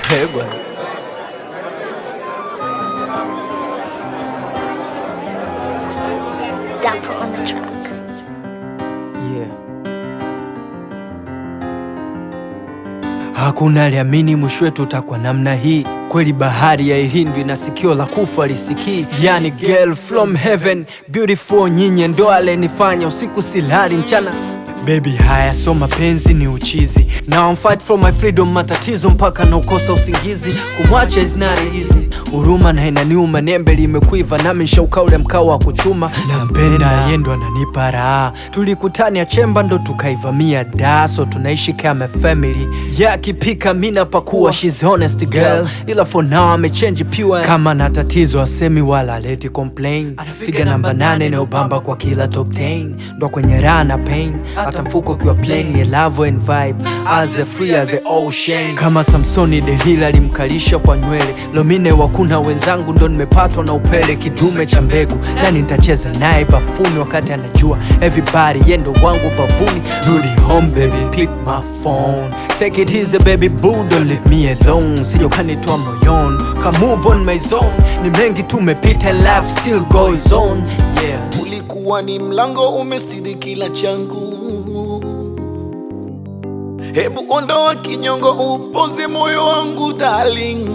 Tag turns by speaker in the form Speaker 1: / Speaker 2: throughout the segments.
Speaker 1: Hey, bwana.
Speaker 2: Dapper on the track.
Speaker 1: Yeah. Hakuna aliamini mwisho wetu utakuwa namna hii. Kweli bahari ya ilindwi na sikio la kufa lisikii. Yani girl from heaven, beautiful nyinyi ndo alenifanya usiku silali mchana. Baby haya so mapenzi ni uchizi. Now I'm fight for my freedom, matatizo mpaka na ukosa usingizi. Kumwacha is not easy. Huruma na inaniuma, nembe limekuiva nami nshauka ule mkao wa kuchuma. Nampenda yendo ananipa raha. Tulikutania chemba ndo tukaivamia da. So tunaishi kama family. Yeah, kipika mina pakuwa, she's honest girl. Ila for now amechange pure. Kama na tatizo asemi wala leti complain. Anafiga namba 8 na ubamba kwa kila top 10. Ndo kwenye raha na pain. Hata mfuko kiwa plain ni love and vibe. As a free as the ocean. Kama Samsoni Delila alimkalisha kwa nywele. Lomine wakuna wenzangu ndo nimepatwa na upele. Kidume cha mbegu nani nitacheza naye bafuni wakati anajua everybody yendo wangu bavuni. Rudi home baby, pick my phone. Take it easy baby boo, don't leave me alone. Sijo kanitoa moyoni, come move on my zone. Ni mengi tumepita, life still goes on. Yeah.
Speaker 3: Ulikuwa ni mlango umestiri kila changu. Hebu ondoa kinyongo upoze moyo wangu darling.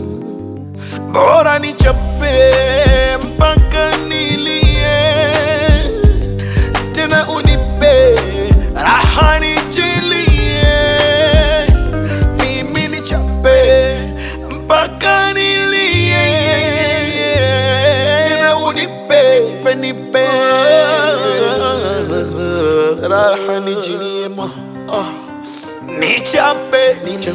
Speaker 3: Bora nichape mpaka nilie. Tena unipe raha nijilie. Mimi nichape mpaka nilie. Tena unipe nipe raha nijilie ma. Nichape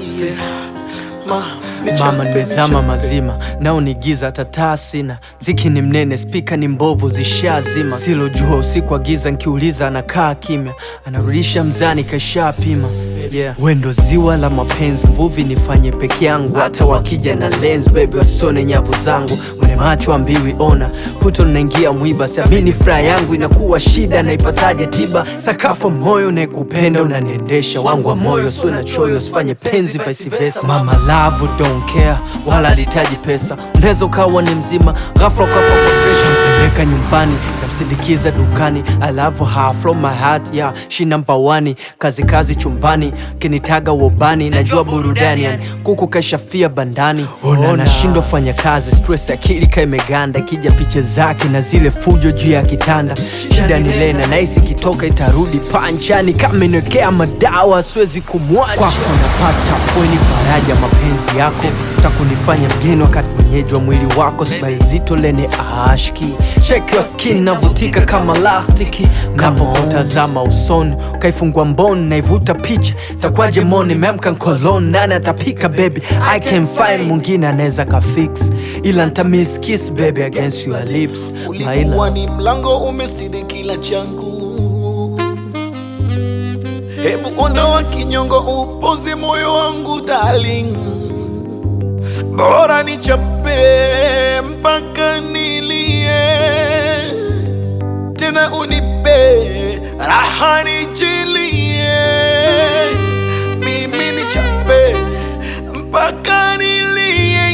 Speaker 1: Mama nimezama mazima, nao ni giza tataa sina. Mziki ni mnene, speaker ni mbovu zishazima. Silo jua usiku wa giza nkiuliza anakaa kimya. Anarudisha mzani kasha pima. Yeah. Wendo ziwa la mapenzi, mvuvi nifanye peke yangu. Hata wakija na lens baby wasone nyavu zangu. Mwenye macho ambiwi ona, puto naingia mwiba. Siamini furaha yangu inakuwa shida, naipataje tiba. Sakafu moyo na kupenda unaniendesha. Wangu wa moyo suwe na choyo, sifanye penzi vice versa. Mama love don't care, wala alitaji pesa. Unaweza ukawa ni mzima, ghafla ukafa kwa pressure. Mpeleka nyumbani, namsindikiza dukani. I love her from my heart, yeah, she number 1. Kazi chumbani, kinitaga wobani. Najua burudani, kuku kashafia bandani. Ona nashindwa fanya kazi, stress akili kaimeganda. Kija picha zake na zile fujo juu ya kitanda. Shida ni Lena, naisi kitoka itarudi panchani. Kama inekea madawa, siwezi kumwacha. Kwako napata fueni faraja mapenzi yako. Takunifanya mgeni wakati mwenyeji wa mwili wako. Smile zito lene ashki. Check your skin navutika kama lastiki. Kapo utazama usoni, ukaifungua mboni naivuta picha. Takwaje moni memka nkoloni. Nani atapika baby, I can find mwingine aneza ka fix. Ila nita miss kiss baby against your lips.
Speaker 3: Ulikuwa ni mlango umestiri kila changu. Hebu ondoa kinyongo upoze moyo wangu darling. Bora nichape mpaka nilie. Tena unipe raha nijilie. Mimi nichape mpaka nilie.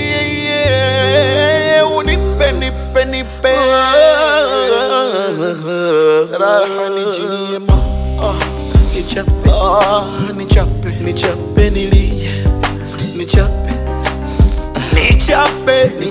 Speaker 3: Unipe nipe raha nijilie ma. Nichape nilie. Nichape